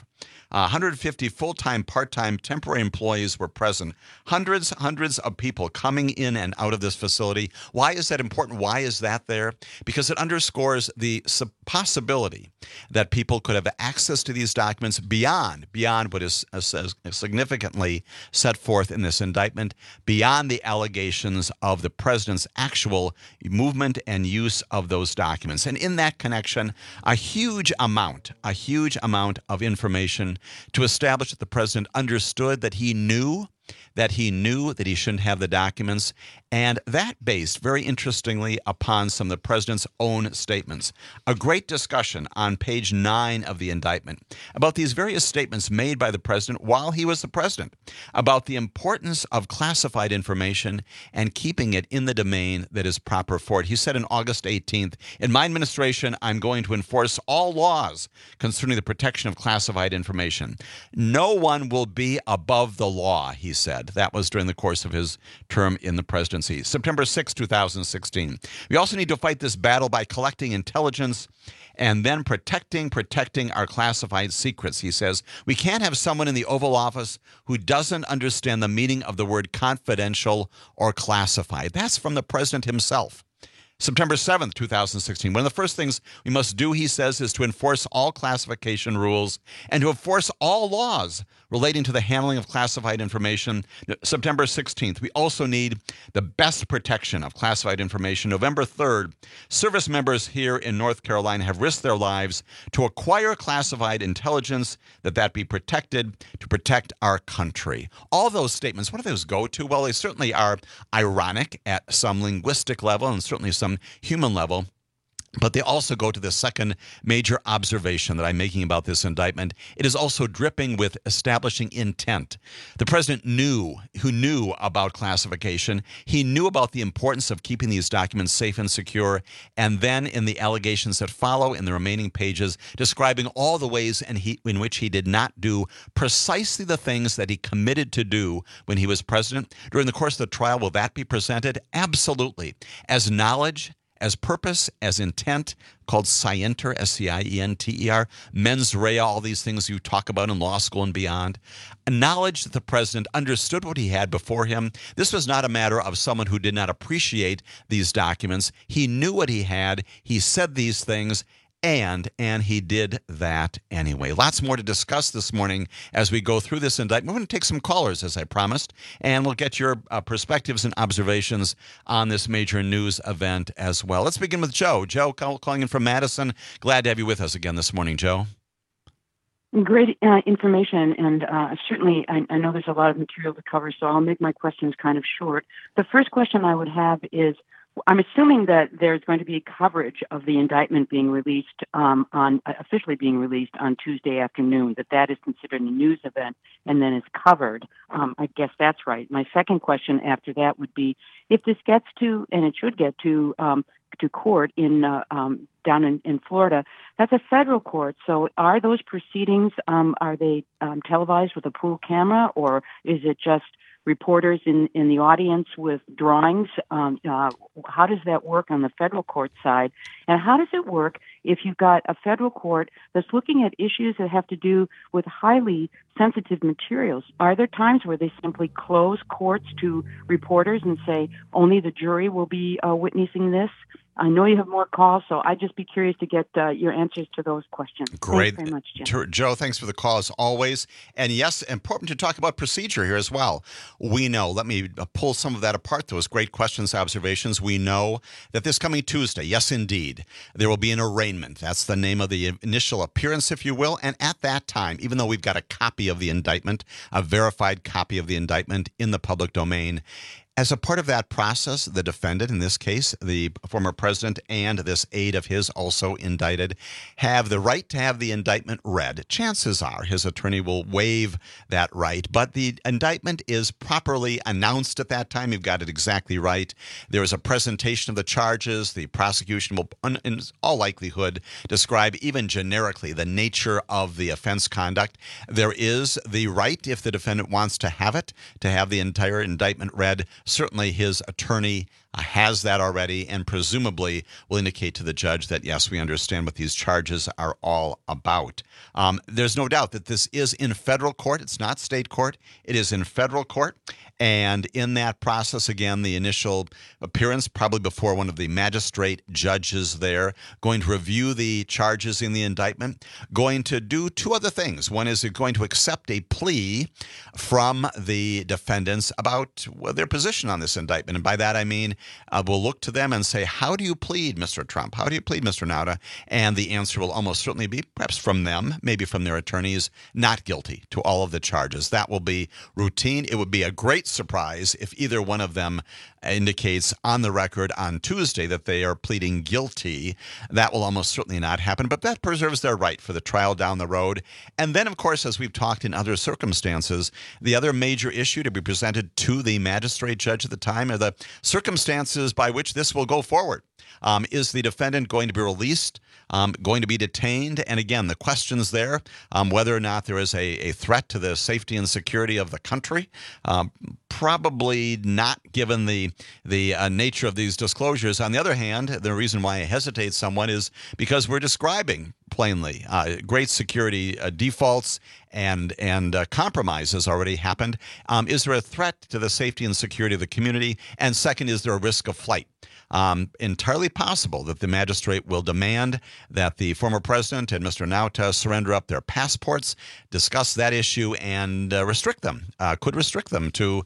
150 full-time, part-time, temporary employees were present. Hundreds of people coming in and out of this facility. Why is that important? Why is that there? Because it underscores the possibility that people could have access to these documents beyond what is significantly set forth in this indictment, beyond the allegations of the president's actual movement and use of those documents. And in that connection, a huge amount of information to establish that the president understood that he knew that he shouldn't have the documents, and that based, very interestingly, upon some of the president's own statements. A great discussion on page 9 of the indictment about these various statements made by the president while he was the president, about the importance of classified information and keeping it in the domain that is proper for it. He said on August 18th, in my administration, I'm going to enforce all laws concerning the protection of classified information. No one will be above the law, he said. That was during the course of his term in the presidency. September 6, 2016. We also need to fight this battle by collecting intelligence and then protecting our classified secrets, he says. We can't have someone in the Oval Office who doesn't understand the meaning of the word confidential or classified. That's from the president himself. September 7th, 2016. One of the first things we must do, he says, is to enforce all classification rules and to enforce all laws relating to the handling of classified information. September 16th, we also need the best protection of classified information. November 3rd, service members here in North Carolina have risked their lives to acquire classified intelligence, that be protected to protect our country. All those statements, what do those go to? Well, they certainly are ironic at some linguistic level and certainly some human level. But they also go to the second major observation that I'm making about this indictment. It is also dripping with establishing intent. The president knew about classification. He knew about the importance of keeping these documents safe and secure. And then in the allegations that follow in the remaining pages, describing all the ways in which he did not do precisely the things that he committed to do when he was president. During the course of the trial, will that be presented? Absolutely. As knowledge, as purpose, as intent, called scienter, S-C-I-E-N-T-E-R, mens rea, all these things you talk about in law school and beyond. A knowledge that the president understood what he had before him. This was not a matter of someone who did not appreciate these documents. He knew what he had. He said these things. And he did that anyway. Lots more to discuss this morning as we go through this indictment. We're going to take some callers, as I promised, and we'll get your perspectives and observations on this major news event as well. Let's begin with Joe. Joe, calling in from Madison. Glad to have you with us again this morning, Joe. Great information, and certainly I know there's a lot of material to cover, so I'll make my questions kind of short. The first question I would have is, I'm assuming that there's going to be coverage of the indictment being released officially being released on Tuesday afternoon, that is considered a news event and then is covered. I guess that's right. My second question after that would be, if this gets to, and it should get to court down in Florida, that's a federal court. So are those proceedings, are they televised with a pool camera, or is it just reporters in the audience with drawings? How does that work on the federal court side? And how does it work if you've got a federal court that's looking at issues that have to do with highly sensitive materials? Are there times where they simply close courts to reporters and say only the jury will be witnessing this? I know you have more calls, so I'd just be curious to get your answers to those questions. Great. Thanks very much, Jim. Joe, thanks for the call as always. And yes, important to talk about procedure here as well. We know, let me pull some of that apart, those great questions, observations. We know that this coming Tuesday, yes, indeed, there will be an arraignment. That's the name of the initial appearance, if you will. And at that time, even though we've got a copy of the indictment, a verified copy of the indictment in the public domain, as a part of that process, the defendant, in this case, the former president and this aide of his also indicted, have the right to have the indictment read. Chances are his attorney will waive that right, but the indictment is properly announced at that time. You've got it exactly right. There is a presentation of the charges. The prosecution will, in all likelihood, describe even generically the nature of the offense conduct. There is the right, if the defendant wants to have it, to have the entire indictment read. Certainly his attorney has that already and presumably will indicate to the judge that, yes, we understand what these charges are all about. There's no doubt that this is in federal court. It's not state court. It is in federal court. And in that process, again, the initial appearance, probably before one of the magistrate judges there, going to review the charges in the indictment, going to do two other things. One is going to accept a plea from the defendants about their position on this indictment. And by that, I mean, we'll look to them and say, how do you plead, Mr. Trump? How do you plead, Mr. Nauta? And the answer will almost certainly be, perhaps from them, maybe from their attorneys, not guilty to all of the charges. That will be routine. It would be a great surprise if either one of them indicates on the record on Tuesday that they are pleading guilty. That will almost certainly not happen, but that preserves their right for the trial down the road. And then, of course, as we've talked in other circumstances, the other major issue to be presented to the magistrate judge at the time are the circumstances by which this will go forward. Is the defendant going to be released, going to be detained? And again, the questions there, whether or not there is a threat to the safety and security of the country, probably not given the nature of these disclosures. On the other hand, the reason why I hesitate somewhat is because we're describing plainly. Great security defaults and compromises already happened. Is there a threat to the safety and security of the community? And second, is there a risk of flight? Entirely possible that the magistrate will demand that the former president and Mr. Nauta surrender up their passports, discuss that issue, and restrict them, could restrict them to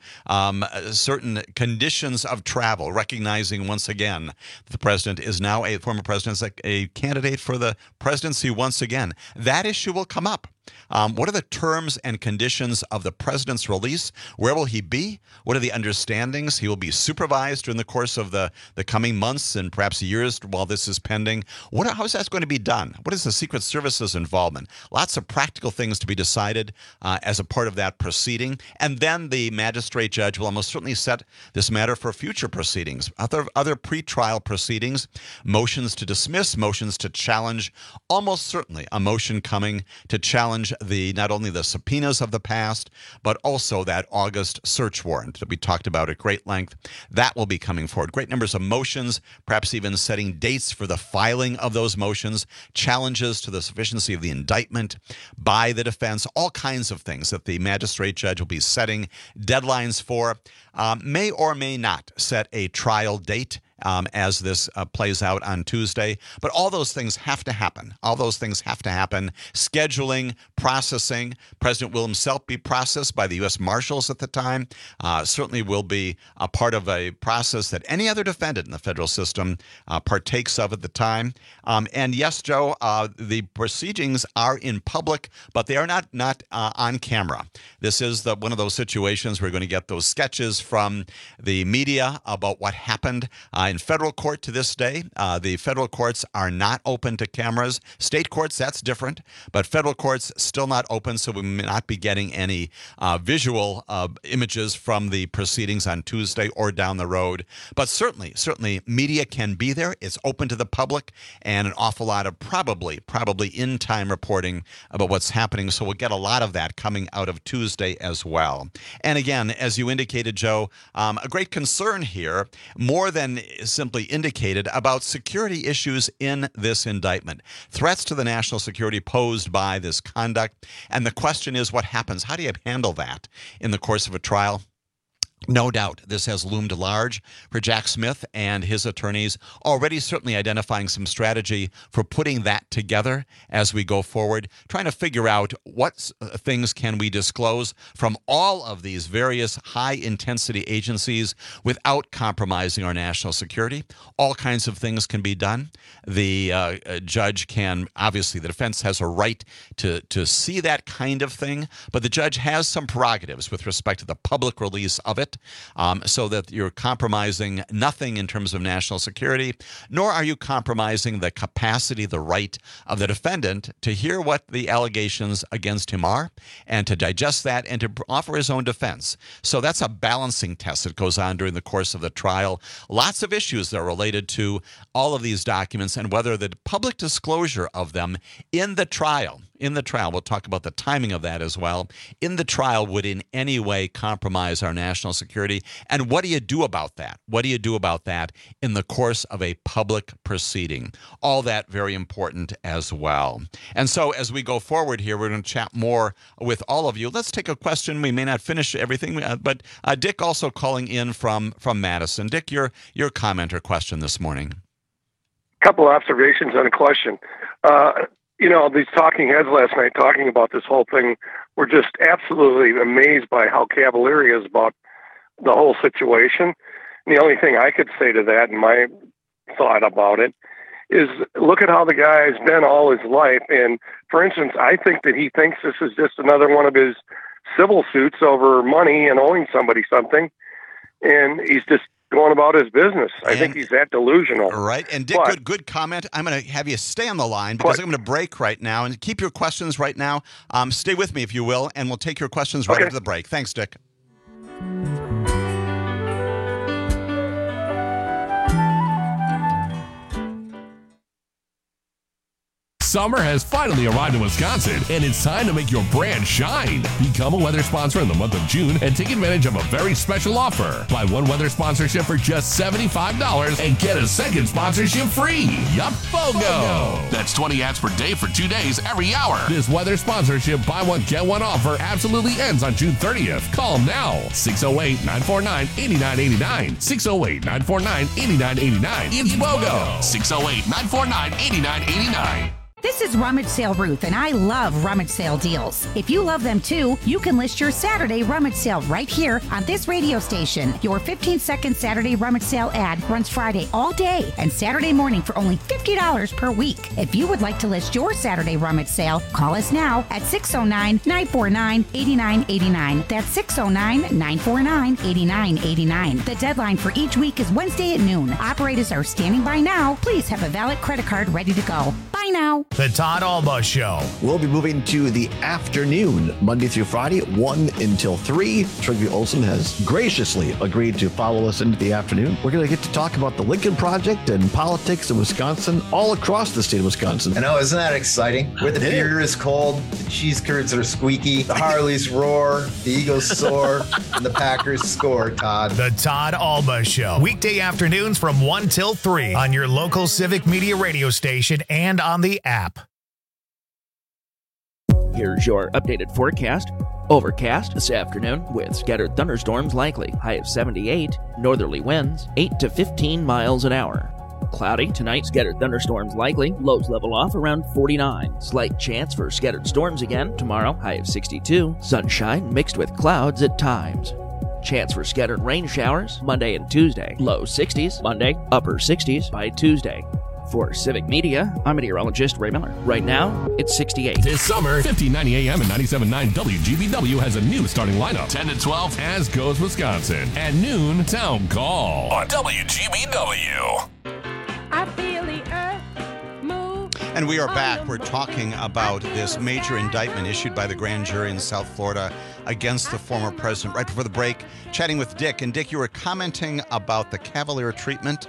certain conditions of travel, recognizing once again the president is now a former president, is a candidate for the presidency once again. That issue will come up. What are the terms and conditions of the president's release? Where will he be? What are the understandings? He will be supervised during the course of the coming months and perhaps years while this is pending. How is that going to be done? What is the Secret Service's involvement? Lots of practical things to be decided as a part of that proceeding. And then the magistrate judge will almost certainly set this matter for future proceedings, other pretrial proceedings, motions to dismiss, motions to challenge, almost certainly a motion coming to challenge not only the subpoenas of the past, but also that August search warrant that we talked about at great length. That will be coming forward. Great numbers of motions, perhaps even setting dates for the filing of those motions, challenges to the sufficiency of the indictment by the defense, all kinds of things that the magistrate judge will be setting deadlines for, may or may not set a trial date as this plays out on Tuesday. But all those things have to happen. All those things have to happen. Scheduling, processing. President will himself be processed by the U.S. Marshals at the time. Certainly will be a part of a process that any other defendant in the federal system partakes of at the time. And yes, Joe, the proceedings are in public, but they are not on camera. This is one of those situations where we're going to get those sketches from the media about what happened in federal court to this day. The federal courts are not open to cameras. State courts, that's different, but federal courts still not open, so we may not be getting any visual images from the proceedings on Tuesday or down the road. But certainly media can be there. It's open to the public, and an awful lot of probably in-time reporting about what's happening. So we'll get a lot of that coming out of Tuesday as well. And again, as you indicated, Joe, a great concern here, more than simply indicated, about security issues in this indictment. Threats to the national security posed by this conduct. And the question is, what happens? How do you handle that in the course of a trial? No doubt this has loomed large for Jack Smith and his attorneys, already certainly identifying some strategy for putting that together as we go forward, trying to figure out what things can we disclose from all of these various high-intensity agencies without compromising our national security. All kinds of things can be done. The judge can, obviously, the defense has a right to see that kind of thing, but the judge has some prerogatives with respect to the public release of it. So that you're compromising nothing in terms of national security, nor are you compromising the capacity, the right of the defendant to hear what the allegations against him are and to digest that and to offer his own defense. So that's a balancing test that goes on during the course of the trial. Lots of issues that are related to all of these documents and whether the public disclosure of them in the trial, we'll talk about the timing of that as well, in the trial would in any way compromise our national security. And what do you do about that? What do you do about that in the course of a public proceeding? All that very important as well. And so as we go forward here, we're going to chat more with all of you. Let's take a question. We may not finish everything, but Dick also calling in from Madison. Dick, your comment or question this morning. Couple of observations and a question. These talking heads last night talking about this whole thing were just absolutely amazed by how cavalier he is about the whole situation. And the only thing I could say to that, and my thought about it, is look at how the guy's been all his life. And, for instance, I think that he thinks this is just another one of his civil suits over money and owing somebody something. And he's just going about his business. I think he's that delusional. Right. And Dick, good comment. I'm going to have you stay on the line because I'm going to break right now. And keep your questions right now. Stay with me, if you will, and we'll take your questions right after the break. Thanks, Dick. Summer has finally arrived in Wisconsin, and it's time to make your brand shine. Become a weather sponsor in the month of June and take advantage of a very special offer. Buy one weather sponsorship for just $75 and get a second sponsorship free. Yup, BOGO! That's 20 ads per day for 2 days every hour. This weather sponsorship buy one, get one offer absolutely ends on June 30th. Call now. 608-949-8989. 608-949-8989. It's BOGO. 608-949-8989. This is Rummage Sale Ruth, and I love rummage sale deals. If you love them too, you can list your Saturday rummage sale right here on this radio station. Your 15-second Saturday rummage sale ad runs Friday all day and Saturday morning for only $50 per week. If you would like to list your Saturday rummage sale, call us now at 609-949-8989. That's 609-949-8989. The deadline for each week is Wednesday at noon. Operators are standing by now. Please have a valid credit card ready to go. Bye now. The Todd Alba Show. We'll be moving to the afternoon, Monday through Friday, 1 until 3. Trygve Olsen has graciously agreed to follow us into the afternoon. We're going to get to talk about the Lincoln Project and politics in Wisconsin, all across the state of Wisconsin. I know, isn't that exciting? Where the beer is cold, the cheese curds are squeaky, the Harleys roar, the Eagles soar, and the Packers score, Todd. The Todd Alba Show. Weekday afternoons from 1 till 3 on your local Civic Media radio station and on the app. Here's your updated forecast. Overcast this afternoon with scattered thunderstorms likely. High of 78. Northerly winds 8 to 15 miles an hour. Cloudy tonight, scattered thunderstorms likely. Lows level off around 49. Slight chance for scattered storms again tomorrow. High of 62. Sunshine mixed with clouds at times. Chance for scattered rain showers Monday and Tuesday. Low 60s Monday, upper 60s by Tuesday. For Civic Media, I'm meteorologist Ray Miller. Right now, it's 68. This summer, 1590 AM and 97.9 WGBW has a new starting lineup. 10 to 12, As Goes Wisconsin. At noon, Town Call on WGBW. I feel the earth move. And we are back. We're talking about this major indictment issued by the grand jury in South Florida against the former president. Right before the break, chatting with Dick. And Dick, you were commenting about the cavalier treatment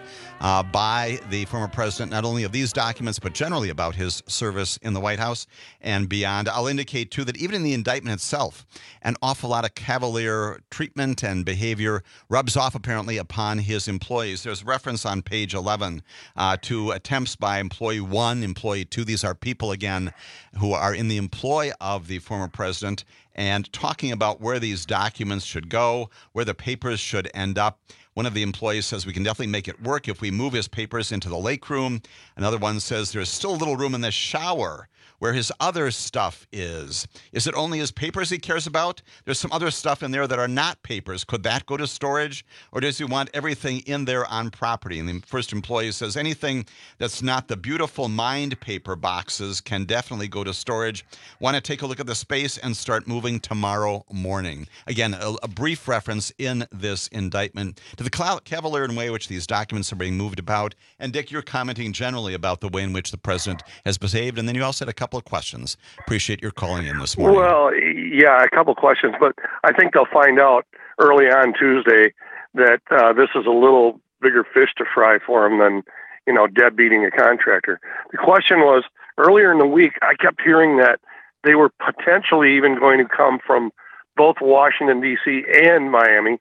by the former president, not only of these documents, but generally about his service in the White House and beyond. I'll indicate, too, that even in the indictment itself, an awful lot of cavalier treatment and behavior rubs off, apparently, upon his employees. There's reference on page 11 to attempts by employee 1, employee 2. These are people, again, who are in the employ of the former president, and talking about where these documents should go, where the papers should end up. One of the employees says we can definitely make it work if we move his papers into the lake room. Another one says there's still a little room in the shower where his other stuff is. Is it only his papers he cares about? There's some other stuff in there that are not papers. Could that go to storage? Or does he want everything in there on property? And the first employee says anything that's not the beautiful Mind paper boxes can definitely go to storage. Want to take a look at the space and start moving tomorrow morning. Again, a brief reference in this indictment to the cavalier way in which these documents are being moved about. And Dick, you're commenting generally about the way in which the president has behaved. And then you also had a couple of questions. Appreciate your calling in this morning. Well, yeah, a couple of questions, but I think they'll find out early on Tuesday that this is a little bigger fish to fry for him than, deadbeating a contractor. The question was, earlier in the week, I kept hearing that they were potentially even going to come from both Washington, D.C. and Miami.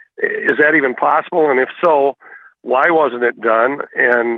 Is that even possible? And if so, why wasn't it done? And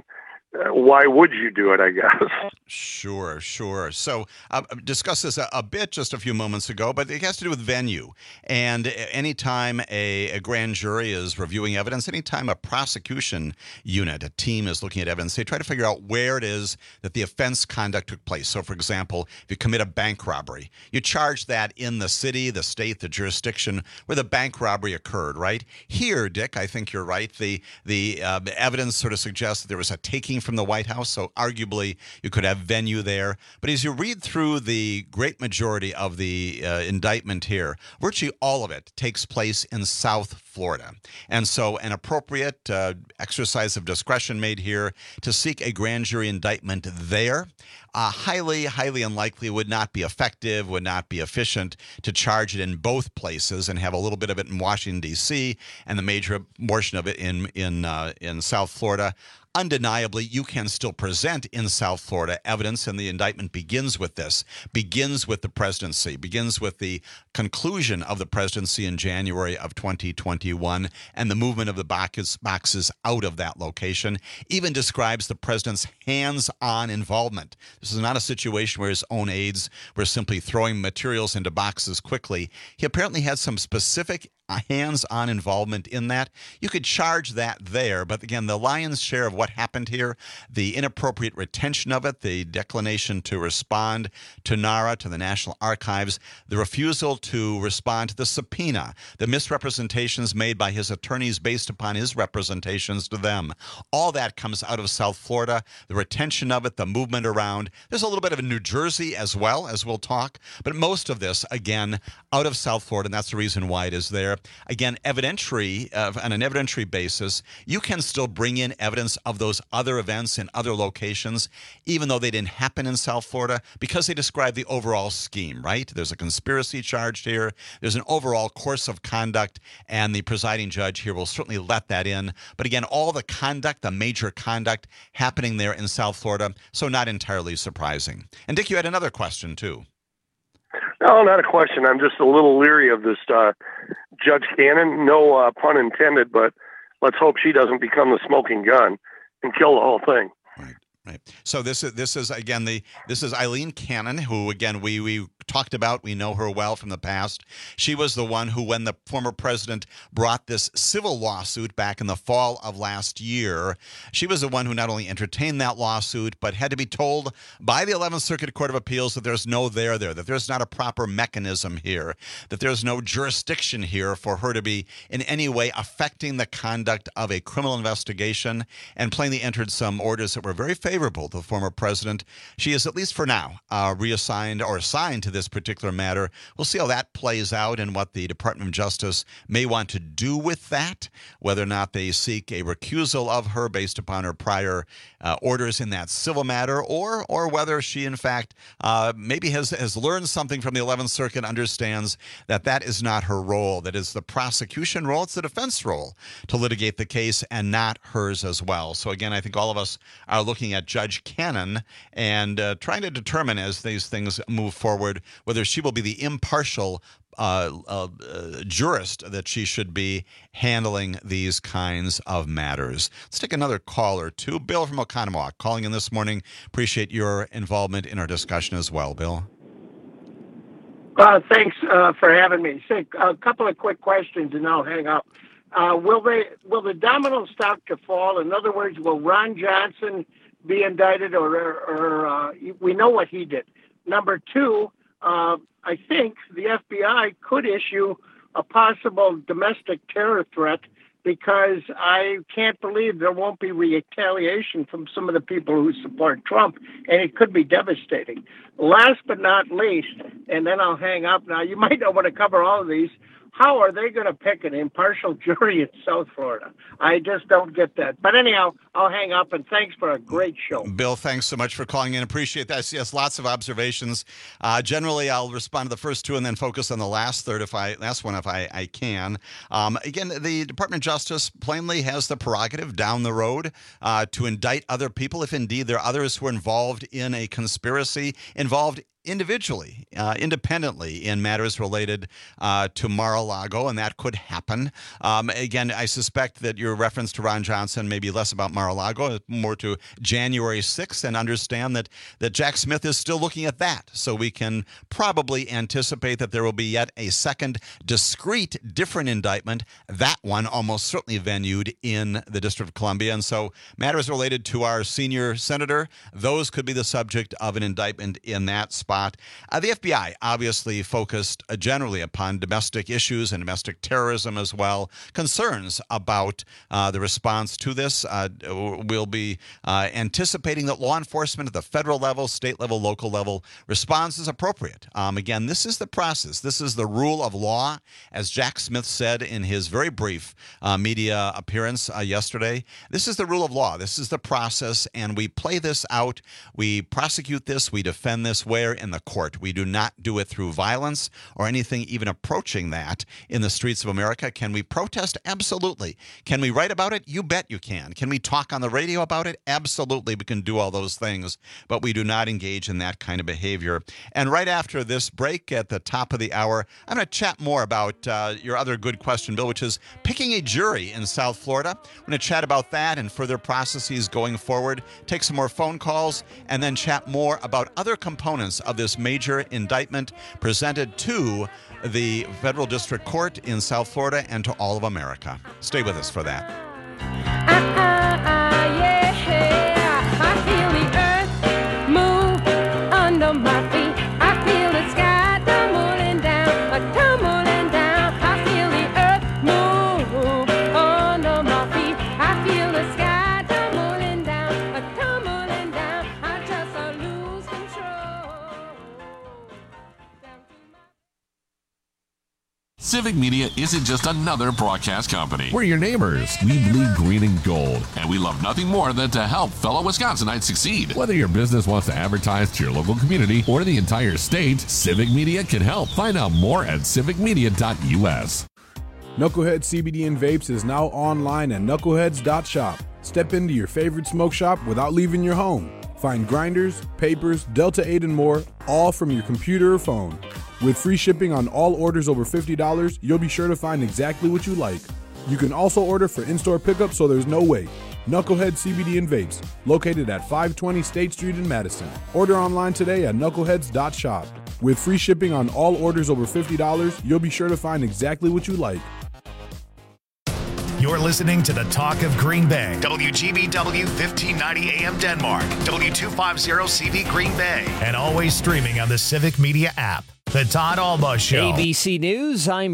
why would you do it, I guess? Sure. So discussed this a bit just a few moments ago, but it has to do with venue. And anytime a grand jury is reviewing evidence, anytime a prosecution unit, a team is looking at evidence, they try to figure out where it is that the offense conduct took place. So, for example, if you commit a bank robbery, you charge that in the city, the state, the jurisdiction where the bank robbery occurred, right? Here, Dick, I think you're right. The evidence sort of suggests that there was a taking from the White House, so arguably you could have venue there. But as you read through the great majority of the indictment here, virtually all of it takes place in South Florida. And so an appropriate exercise of discretion made here to seek a grand jury indictment there. Highly unlikely, would not be effective, would not be efficient to charge it in both places and have a little bit of it in Washington, D.C. and the major portion of it in South Florida. undeniably, you can still present in South Florida evidence, and the indictment begins with this, begins with the presidency, begins with the conclusion of the presidency in January of 2021 and the movement of the boxes out of that location, even describes the president's hands-on involvement. This is not a situation where his own aides were simply throwing materials into boxes quickly. He apparently had some specific hands-on involvement in that. You could charge that there, but again, the lion's share of what happened here, the inappropriate retention of it, the declination to respond to NARA, to the National Archives, the refusal to respond to the subpoena, the misrepresentations made by his attorneys based upon his representations to them. All that comes out of South Florida, the retention of it, the movement around. There's a little bit of New Jersey as well, as we'll talk, but most of this, again, out of South Florida, and that's the reason why it is there. Again, evidentiary, on an evidentiary basis, you can still bring in evidence of those other events in other locations, even though they didn't happen in South Florida, because they describe the overall scheme, right? There's a conspiracy charged here. There's an overall course of conduct, and the presiding judge here will certainly let that in. But again, all the conduct, the major conduct happening there in South Florida, so not entirely surprising. And Dick, you had another question, too. No, not a question. I'm just a little leery of this Judge Cannon. No pun intended, but let's hope she doesn't become the smoking gun and kill the whole thing. Right. So this is again this is Eileen Cannon, who again we talked about. We know her well from the past. She was the one who, when the former president brought this civil lawsuit back in the fall of last year, she was the one who not only entertained that lawsuit, but had to be told by the 11th Circuit Court of Appeals that there's no there, that there's not a proper mechanism here, that there's no jurisdiction here for her to be in any way affecting the conduct of a criminal investigation, and plainly entered some orders that were very favorable to the former president. She is, at least for now, reassigned or assigned to this particular matter. We'll see how that plays out and what the Department of Justice may want to do with that, whether or not they seek a recusal of her based upon her prior orders in that civil matter, or whether she, in fact, maybe has learned something from the 11th Circuit, understands that that is not her role, that is the prosecution role, it's the defense role to litigate the case and not hers as well. So again, I think all of us are looking at Judge Cannon and trying to determine as these things move forward whether she will be the impartial jurist that she should be handling these kinds of matters. Let's take another call or two. Bill from Oconomowoc calling in this morning. Appreciate your involvement in our discussion as well, Bill. Thanks for having me. Say a couple of quick questions and I'll hang up. Will the dominoes start to fall? In other words, will Ron Johnson be indicted, or we know what he did? Number two, I think the FBI could issue a possible domestic terror threat, because I can't believe there won't be retaliation from some of the people who support Trump, and it could be devastating. Last but not least, and then I'll hang up. Now, you might not want to cover all of these. How are they going to pick an impartial jury in South Florida? I just don't get that. But anyhow, I'll hang up, and thanks for a great show. Bill, thanks so much for calling in. Appreciate that. Yes, lots of observations. Generally, I'll respond to the first two and then focus on the last one if I can. Again, the Department of Justice plainly has the prerogative down the road to indict other people if indeed there are others who are involved in a conspiracy, involved individually, independently in matters related to Mar-a-Lago, and that could happen. Again, I suspect that your reference to Ron Johnson may be less about Mar-a-Lago, more to January 6th, and understand that Jack Smith is still looking at that. So we can probably anticipate that there will be yet a second discrete, different indictment, that one almost certainly venued in the District of Columbia. And so matters related to our senior senator, those could be the subject of an indictment in that spot. The FBI obviously focused generally upon domestic issues and domestic terrorism as well. Concerns about the response to this. We'll be anticipating that law enforcement at the federal level, state level, local level response is appropriate. Again, this is the process. This is the rule of law. As Jack Smith said in his very brief media appearance yesterday, this is the rule of law. This is the process, and we play this out. We prosecute this. We defend this where in the court. We do not do it through violence or anything even approaching that in the streets of America. Can we protest? Absolutely. Can we write about it? You bet you can. Can we talk on the radio about it? Absolutely. We can do all those things, but we do not engage in that kind of behavior. And right after this break at the top of the hour, I'm going to chat more about your other good question, Bill, which is picking a jury in South Florida. We're going to chat about that and further processes going forward, take some more phone calls, and then chat more about other components of this major indictment presented to the Federal District Court in South Florida and to all of America. Stay with us for that. I feel the earth move under my feet. I feel the sky tumbling down, I feel the earth move under my feet. I feel the sky tumbling down, I just lose control. Civic Media isn't just another broadcast company. We're your neighbors. We bleed green and gold, and we love nothing more than to help fellow Wisconsinites succeed. Whether your business wants to advertise to your local community or the entire state, Civic Media can help. Find out more at civicmedia.us. Knucklehead CBD and Vapes is now online at knuckleheads.shop. Step into your favorite smoke shop without leaving your home. Find grinders, papers, Delta 8 and more, all from your computer or phone. With free shipping on all orders over $50, you'll be sure to find exactly what you like. You can also order for in-store pickup so there's no wait. Knucklehead CBD and Vapes, located at 520 State Street in Madison. Order online today at knuckleheads.shop. With free shipping on all orders over $50, you'll be sure to find exactly what you like. You're listening to the Talk of Green Bay. WGBW 1590 AM Denmark. W250CV Green Bay. And always streaming on the Civic Media app. The Todd Alba Show. ABC News, I'm